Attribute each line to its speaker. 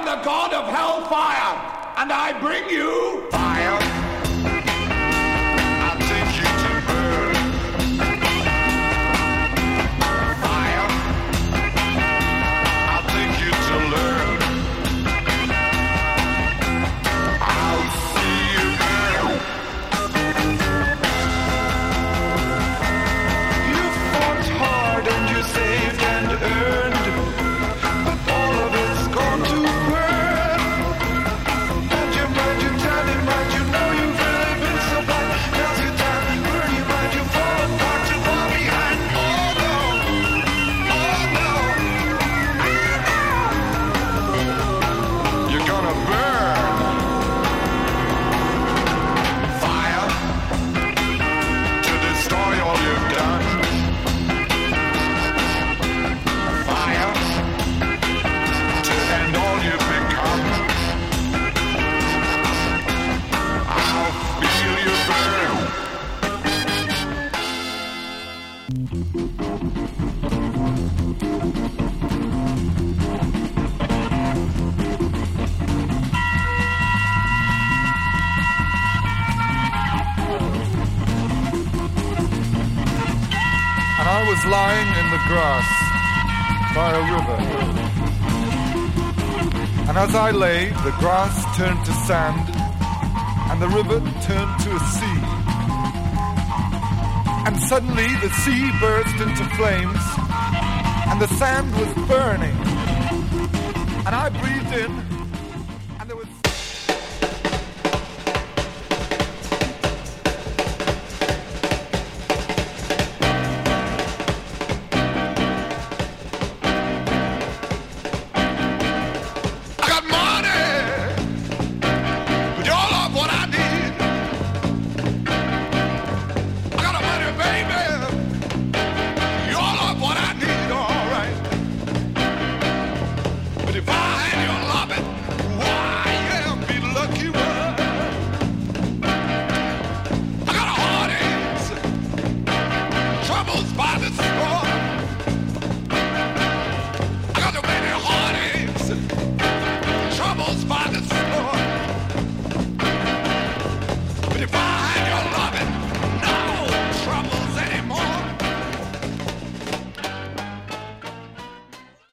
Speaker 1: the god of hellfire, and I bring you fire. I'll take you to burn. Fire. I'll take you to learn. I'll see you burn. You fought hard and you saved and earned, but all of it's gone to burn. And your mind, you tell your mind, you know you've really been so blind. Now's your time, burn your mind, you fall apart, you fall behind. Oh no, you're gonna burn. Fire to destroy all you've done. Fire to end all you've become. I'll feel you burn.
Speaker 2: And I was lying in the grass by a river. And as I lay, the grass turned to sand, and the river turned to a sea. And suddenly the sea burst into flames, and the sand was burning. And I breathed in